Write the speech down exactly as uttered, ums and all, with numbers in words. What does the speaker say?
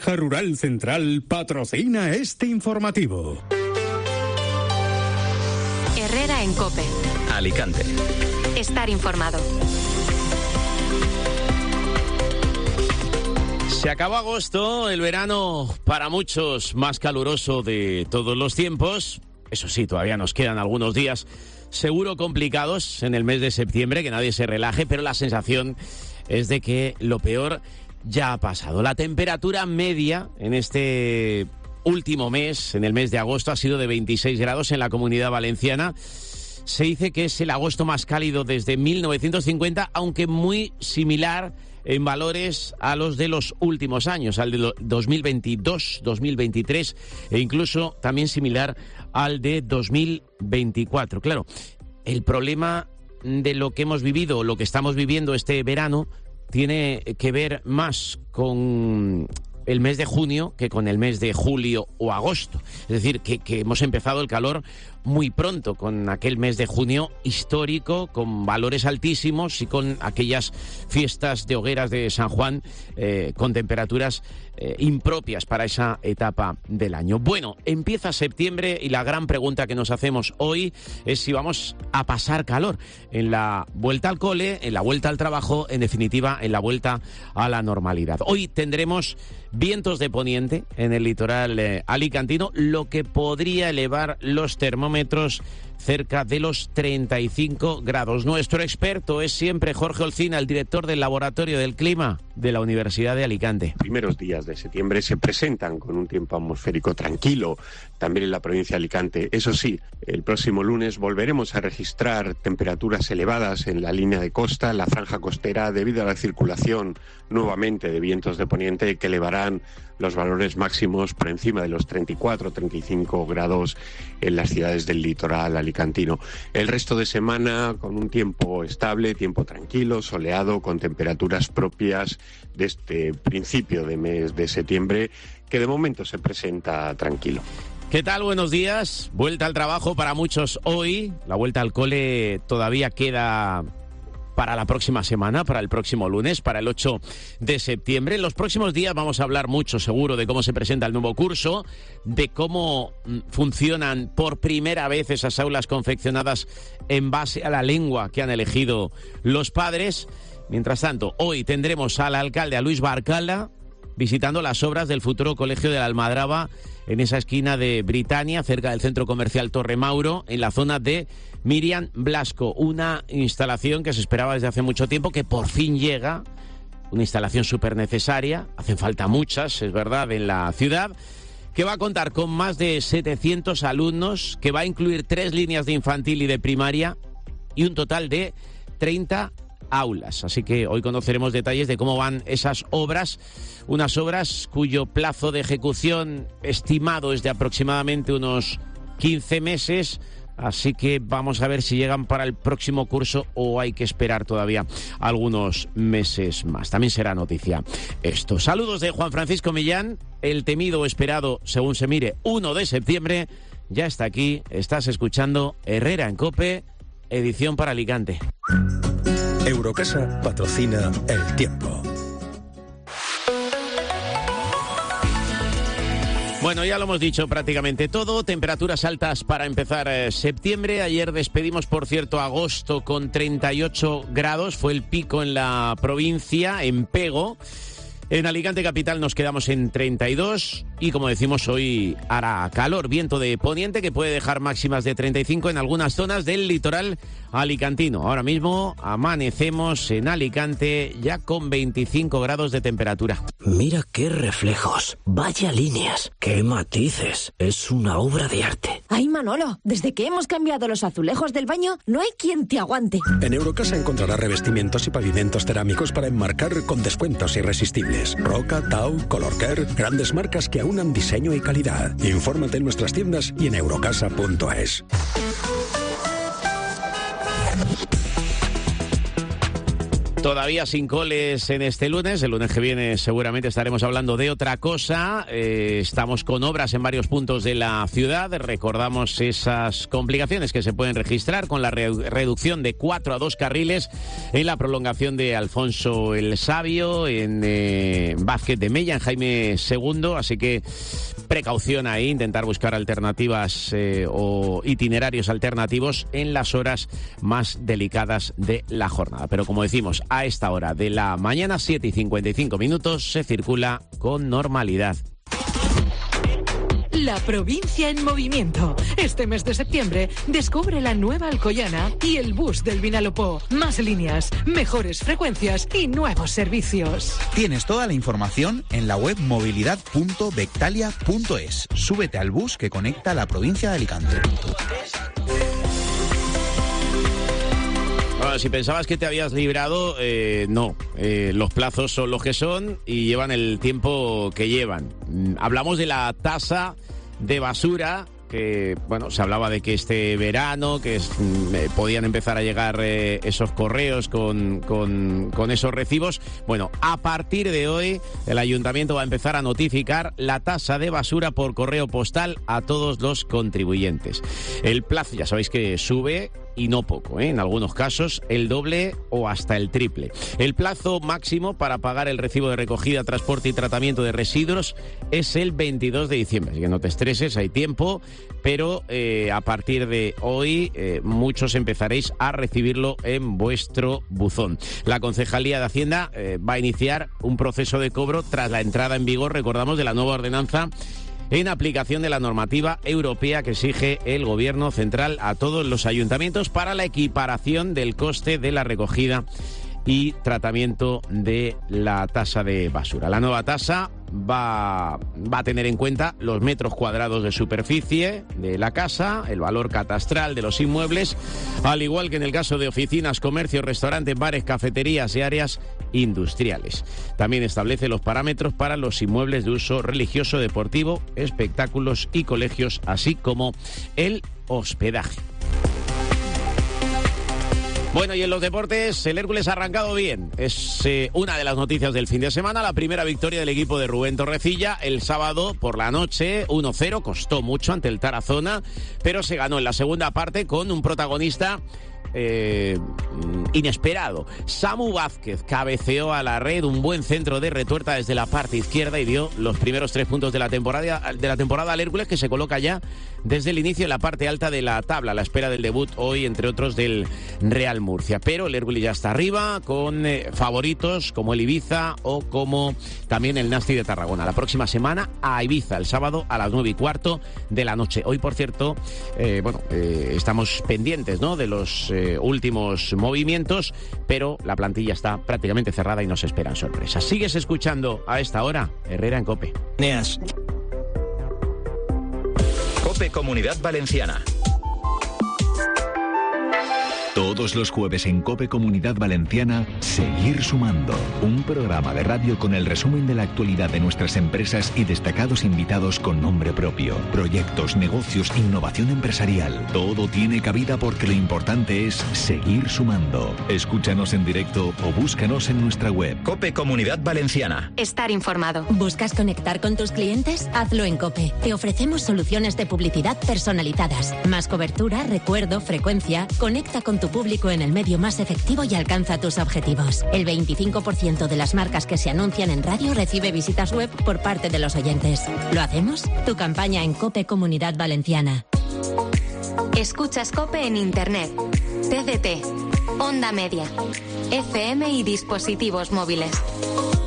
Caja Rural Central patrocina este informativo. Herrera en COPE. Alicante. Estar informado. Se acabó agosto, el verano para muchos más caluroso de todos los tiempos. Eso sí, todavía nos quedan algunos días seguro complicados en el mes de septiembre, que nadie se relaje, pero la sensación es de que lo peor ya ha pasado. La temperatura media en este último mes, en el mes de agosto, ha sido de veintiséis grados en la Comunidad Valenciana. Se dice que es el agosto más cálido desde mil novecientos cincuenta, aunque muy similar en valores a los de los últimos años, al de dos mil veintidós, dos mil veintitrés e incluso también similar al de dos mil veinticuatro. Claro, el problema de lo que hemos vivido, lo que estamos viviendo este verano, tiene que ver más con el mes de junio que con el mes de julio o agosto. Es decir, que, que hemos empezado el calor muy pronto, con aquel mes de junio histórico, con valores altísimos y con aquellas fiestas de hogueras de San Juan eh, con temperaturas eh, impropias para esa etapa del año. Bueno, empieza septiembre y la gran pregunta que nos hacemos hoy es si vamos a pasar calor en la vuelta al cole, en la vuelta al trabajo, en definitiva, en la vuelta a la normalidad. Hoy tendremos vientos de poniente en el litoral eh, alicantino, lo que podría elevar los termómetros cerca de los treinta y cinco grados. Nuestro experto es siempre Jorge Olcina, el director del Laboratorio del Clima de la Universidad de Alicante. Los primeros días de septiembre se presentan con un tiempo atmosférico tranquilo, también en la provincia de Alicante. Eso sí, el próximo lunes volveremos a registrar temperaturas elevadas en la línea de costa, en la franja costera, debido a la circulación nuevamente de vientos de poniente que elevarán los valores máximos por encima de los treinta y cuatro a treinta y cinco grados en las ciudades del litoral alicantino. El resto de semana con un tiempo estable, tiempo tranquilo, soleado, con temperaturas propias de este principio de mes de septiembre, que de momento se presenta tranquilo. ¿Qué tal? Buenos días. Vuelta al trabajo para muchos hoy. La vuelta al cole todavía queda para la próxima semana, para el próximo lunes, para el ocho de septiembre. En los próximos días vamos a hablar mucho, seguro, de cómo se presenta el nuevo curso, de cómo funcionan por primera vez esas aulas confeccionadas en base a la lengua que han elegido los padres. Mientras tanto, hoy tendremos al alcalde, a Luis Barcala, visitando las obras del futuro Colegio de la Almadraba en esa esquina de Britania, cerca del centro comercial Torre Mauro, en la zona de Miriam Blasco. Una instalación que se esperaba desde hace mucho tiempo, que por fin llega, una instalación súper necesaria, hacen falta muchas, es verdad, en la ciudad, que va a contar con más de setecientos alumnos, que va a incluir tres líneas de infantil y de primaria y un total de treinta aulas. Así que hoy conoceremos detalles de cómo van esas obras, unas obras cuyo plazo de ejecución estimado es de aproximadamente unos quince meses, así que vamos a ver si llegan para el próximo curso o hay que esperar todavía algunos meses más. También será noticia esto. Saludos de Juan Francisco Millán, el temido o esperado, según se mire, uno de septiembre, ya está aquí. Estás escuchando Herrera en COPE, edición para Alicante. Eurocasa patrocina El Tiempo. Bueno, ya lo hemos dicho prácticamente todo. Temperaturas altas para empezar eh, septiembre. Ayer despedimos, por cierto, agosto con treinta y ocho grados. Fue el pico en la provincia, en Pego. En Alicante capital nos quedamos en treinta y dos y, como decimos, hoy hará calor, viento de poniente que puede dejar máximas de treinta y cinco en algunas zonas del litoral alicantino. Ahora mismo amanecemos en Alicante ya con veinticinco grados de temperatura. Mira qué reflejos, vaya líneas, qué matices, es una obra de arte. Ay, Manolo, desde que hemos cambiado los azulejos del baño, no hay quien te aguante. En Eurocasa encontrarás revestimientos y pavimentos cerámicos para enmarcar con descuentos irresistibles. Roca, Tau, Colorcare, grandes marcas que aunan diseño y calidad. Infórmate en nuestras tiendas y en eurocasa punto es. Todavía sin coles en este lunes. El lunes que viene seguramente estaremos hablando de otra cosa. Eh, estamos con obras en varios puntos de la ciudad. Recordamos esas complicaciones que se pueden registrar con la re- reducción de cuatro a dos carriles en la prolongación de Alfonso el Sabio, en eh, Vázquez de Mella, en Jaime segundo. Así que precaución ahí, intentar buscar alternativas eh, o itinerarios alternativos en las horas más delicadas de la jornada. Pero como decimos, a esta hora de la mañana, siete y cincuenta y cinco minutos, se circula con normalidad. La provincia en movimiento. Este mes de septiembre descubre la nueva Alcoyana y el bus del Vinalopó. Más líneas, mejores frecuencias y nuevos servicios. Tienes toda la información en la web movilidad punto bectalia punto es. Súbete al bus que conecta la provincia de Alicante. Bueno, si pensabas que te habías librado, eh, no. Eh, los plazos son los que son y llevan el tiempo que llevan. Hablamos de la tasa de basura, que bueno, se hablaba de que este verano que es, eh, podían empezar a llegar eh, esos correos con, con, con esos recibos. Bueno, a partir de hoy el ayuntamiento va a empezar a notificar la tasa de basura por correo postal a todos los contribuyentes. El plazo, ya sabéis que sube, y no poco, ¿eh? En algunos casos el doble o hasta el triple. El plazo máximo para pagar el recibo de recogida, transporte y tratamiento de residuos es el veintidós de diciembre, así que no te estreses, hay tiempo, pero eh, a partir de hoy eh, muchos empezaréis a recibirlo en vuestro buzón. La Concejalía de Hacienda eh, va a iniciar un proceso de cobro tras la entrada en vigor, recordamos, de la nueva ordenanza en aplicación de la normativa europea que exige el Gobierno central a todos los ayuntamientos para la equiparación del coste de la recogida y tratamiento de la tasa de basura. La nueva tasa va, va a tener en cuenta los metros cuadrados de superficie de la casa, el valor catastral de los inmuebles, al igual que en el caso de oficinas, comercios, restaurantes, bares, cafeterías y áreas industriales. También establece los parámetros para los inmuebles de uso religioso, deportivo, espectáculos y colegios, así como el hospedaje. Bueno, y en los deportes, el Hércules ha arrancado bien. Es eh, una de las noticias del fin de semana. La primera victoria del equipo de Rubén Torrecilla el sábado por la noche, uno cero. Costó mucho ante el Tarazona, pero se ganó en la segunda parte con un protagonista Eh, inesperado. Samu Vázquez cabeceó a la red, un buen centro de retuerta desde la parte izquierda y dio los primeros tres puntos de la temporada de la temporada al Hércules, que se coloca ya desde el inicio en la parte alta de la tabla, a la espera del debut hoy, entre otros, del Real Murcia. Pero el Hércules ya está arriba con eh, favoritos como el Ibiza o como también el Nasti de Tarragona. La próxima semana a Ibiza, el sábado a las nueve y cuarto de la noche. Hoy, por cierto, eh, bueno, eh, estamos pendientes, ¿no?, de los eh, últimos movimientos, pero la plantilla está prácticamente cerrada y nos esperan sorpresas. Sigues escuchando a esta hora Herrera en COPE. Neas. COPE Comunidad Valenciana. Todos los jueves en COPE Comunidad Valenciana, Seguir Sumando. Un programa de radio con el resumen de la actualidad de nuestras empresas y destacados invitados con nombre propio. Proyectos, negocios, innovación empresarial. Todo tiene cabida porque lo importante es seguir sumando. Escúchanos en directo o búscanos en nuestra web. COPE Comunidad Valenciana. Estar informado. ¿Buscas conectar con tus clientes? Hazlo en COPE. Te ofrecemos soluciones de publicidad personalizadas. Más cobertura, recuerdo, frecuencia. Conecta con tu público en el medio más efectivo y alcanza tus objetivos. El veinticinco por ciento de las marcas que se anuncian en radio recibe visitas web por parte de los oyentes. ¿Lo hacemos? Tu campaña en COPE Comunidad Valenciana. Escuchas COPE en Internet, T D T, Onda Media, F M y dispositivos móviles.